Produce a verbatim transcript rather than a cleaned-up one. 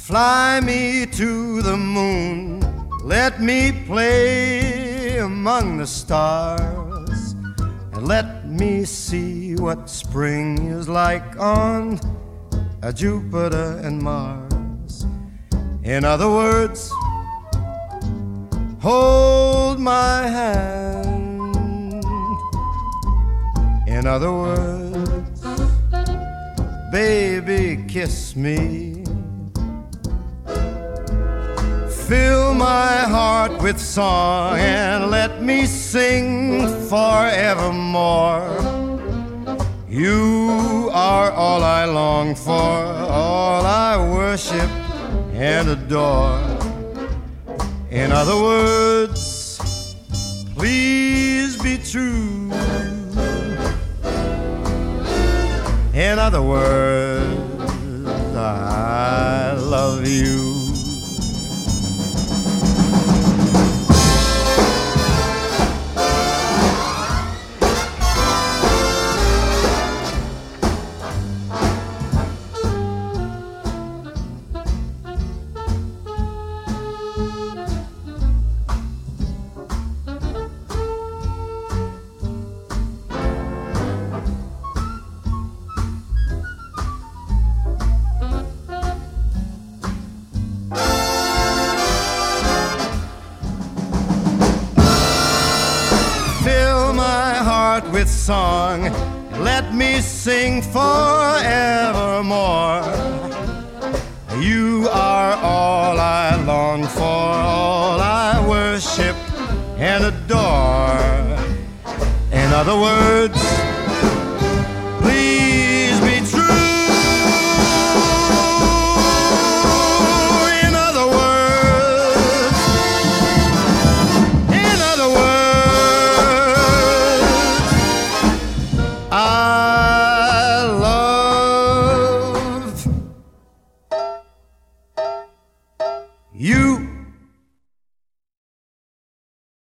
Fly me to the moon, let me play among the stars, and let me see what spring is like on a Jupiter and Mars. In other words, hold my hand. In other words, baby, kiss me. Fill my heart with song and let me sing forevermore. You are all I long for, all I worship and adore. In other words, please be true. In other words, I love you. With song, let me sing forevermore. You are all I long for, all I worship and adore. In other words, please be true. In other words, in other words, I love you.